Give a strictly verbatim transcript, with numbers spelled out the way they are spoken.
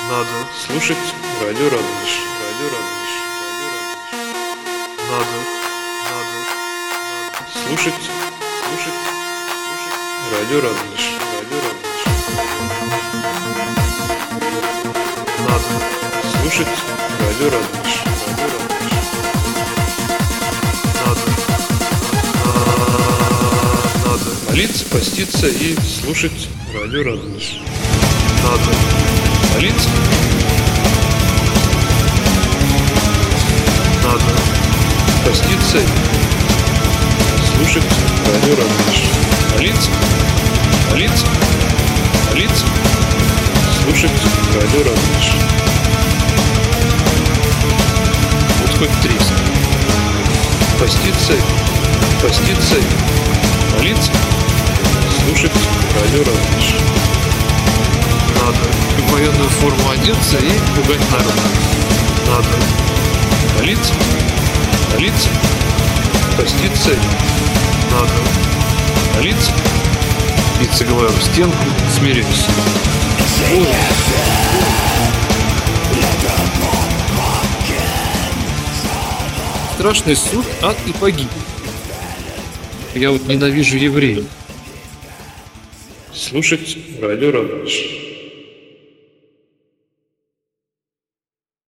Надо слушать радио Радонеж. Радио Радонеж. Надо, надо, надо слушать, слушать, слушать радио Радонеж. Радио Радонеж. Надо слушать радио Радонеж. Радио Радонеж. Надо, надо молиться, поститься и слушать радио Радонеж. Надо молиться, надо поститься, слушать радио Радонеж. Молиться, молиться, молиться, слушать радио Радонеж. Вот хоть треск. Поститься, поститься, молиться, слушать радио Радонеж. Надо в военную форму одеться и пугать народ. Надо молиться, молиться, поститься. Надо молиться, биться головой в стенку, смирясь. Вот. Страшный суд, ад и погибель. Я вот ненавижу евреев. Слушать радио Радонеж.